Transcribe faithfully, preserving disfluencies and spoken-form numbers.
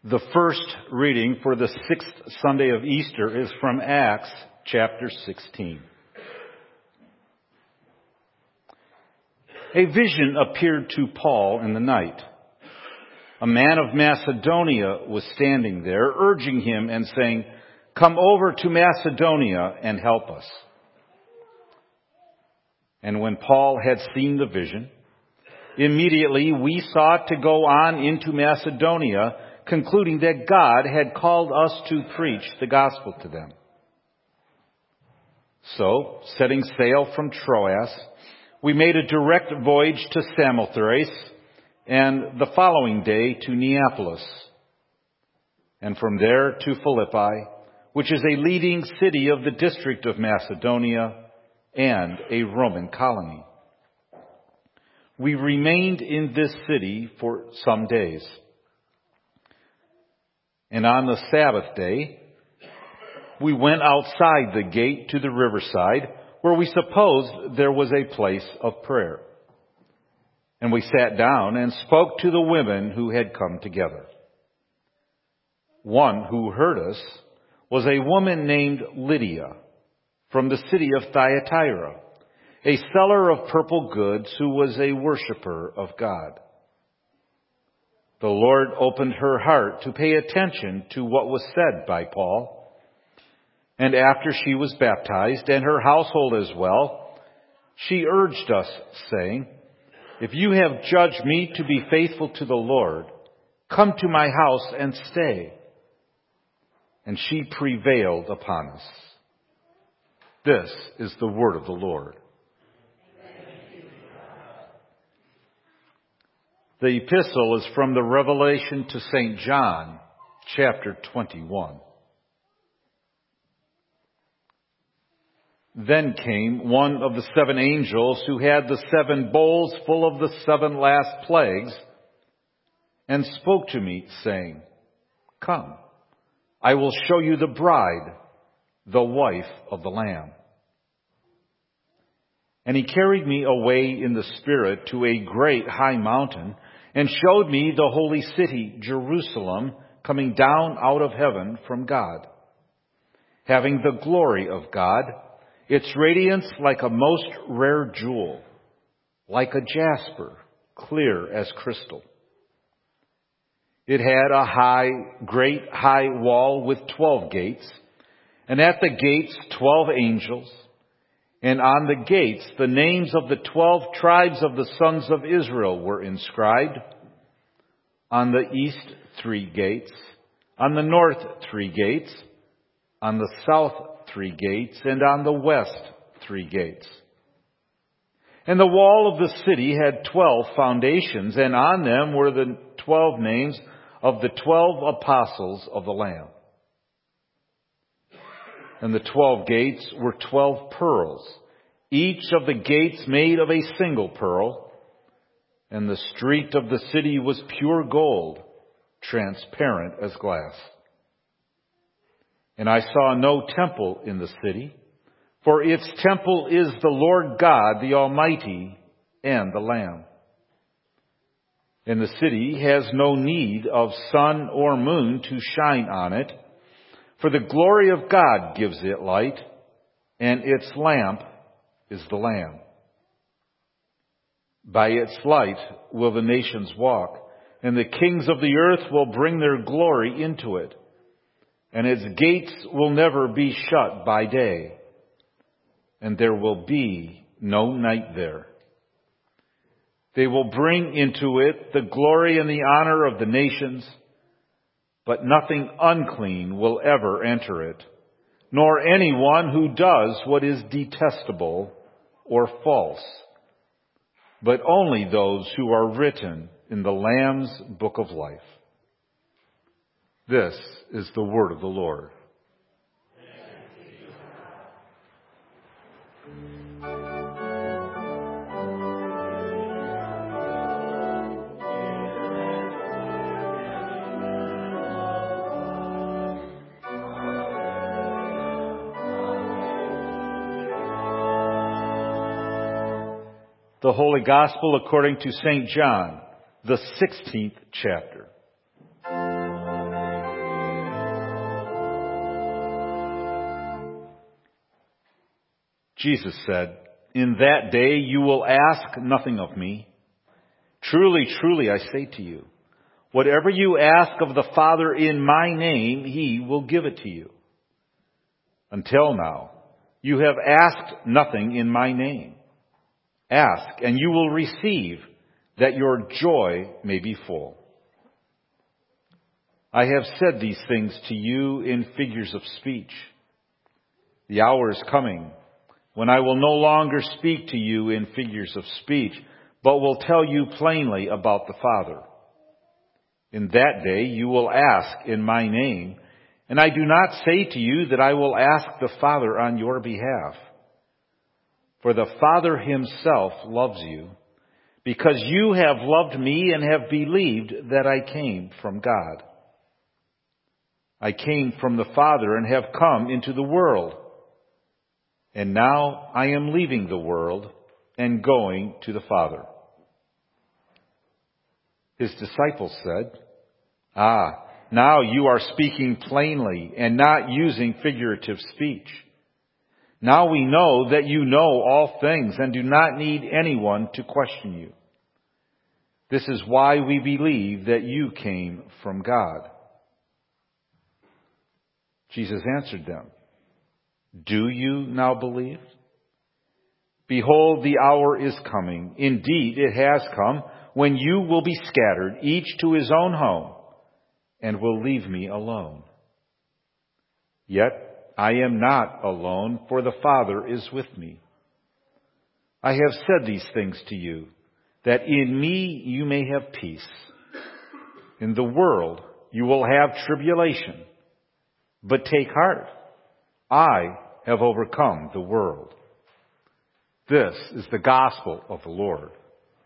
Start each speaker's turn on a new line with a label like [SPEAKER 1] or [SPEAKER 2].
[SPEAKER 1] The first reading for the sixth Sunday of Easter is from Acts chapter sixteen. A vision appeared to Paul in the night. A man of Macedonia was standing there, urging him and saying, "Come over to Macedonia and help us." And when Paul had seen the vision, immediately we sought to go on into Macedonia, concluding that God had called us to preach the gospel to them. So, setting sail from Troas, we made a direct voyage to Samothrace, and the following day to Neapolis, and from there to Philippi, which is a leading city of the district of Macedonia and a Roman colony. We remained in this city for some days. And on the Sabbath day, we went outside the gate to the riverside, where we supposed there was a place of prayer. And we sat down and spoke to the women who had come together. One who heard us was a woman named Lydia from the city of Thyatira, a seller of purple goods who was a worshiper of God. The Lord opened her heart to pay attention to what was said by Paul. And after she was baptized, and her household as well, she urged us, saying, "If you have judged me to be faithful to the Lord, come to my house and stay." And she prevailed upon us. This is the word of the Lord. The epistle is from the Revelation to Saint John, chapter twenty-one. Then came one of the seven angels who had the seven bowls full of the seven last plagues, and spoke to me, saying, "Come, I will show you the bride, the wife of the Lamb." And he carried me away in the Spirit to a great high mountain, and showed me the holy city, Jerusalem, coming down out of heaven from God, having the glory of God, its radiance like a most rare jewel, like a jasper, clear as crystal. It had a high, great high wall with twelve gates, and at the gates twelve angels, and on the gates the names of the twelve tribes of the sons of Israel were inscribed. On the east three gates, on the north three gates, on the south three gates, and on the west three gates. And the wall of the city had twelve foundations, and on them were the twelve names of the twelve apostles of the Lamb. And the twelve gates were twelve pearls, each of the gates made of a single pearl. And the street of the city was pure gold, transparent as glass. And I saw no temple in the city, for its temple is the Lord God, the Almighty, and the Lamb. And the city has no need of sun or moon to shine on it, for the glory of God gives it light, and its lamp is the Lamb. By its light will the nations walk, and the kings of the earth will bring their glory into it. And its gates will never be shut by day, and there will be no night there. They will bring into it the glory and the honor of the nations, but nothing unclean will ever enter it, nor anyone who does what is detestable or false, but only those who are written in the Lamb's book of life. This is the word of the Lord. The Holy Gospel according to Saint John, the sixteenth chapter. Jesus said, "In that day you will ask nothing of me. Truly, truly, I say to you, whatever you ask of the Father in my name, He will give it to you. Until now, you have asked nothing in my name. Ask, and you will receive, that your joy may be full. I have said these things to you in figures of speech. The hour is coming when I will no longer speak to you in figures of speech, but will tell you plainly about the Father. In that day you will ask in my name, and I do not say to you that I will ask the Father on your behalf. For the Father Himself loves you, because you have loved me and have believed that I came from God. I came from the Father and have come into the world. And now I am leaving the world and going to the Father." His disciples said, "Ah, now you are speaking plainly and not using figurative speech. Now we know that you know all things and do not need anyone to question you. This is why we believe that you came from God." Jesus answered them, "Do you now believe? Behold, the hour is coming. Indeed, it has come, when you will be scattered, each to his own home, and will leave me alone. Yet I am not alone, for the Father is with me. I have said these things to you, that in me you may have peace. In the world you will have tribulation, but take heart. I have overcome the world." This is the gospel of the Lord.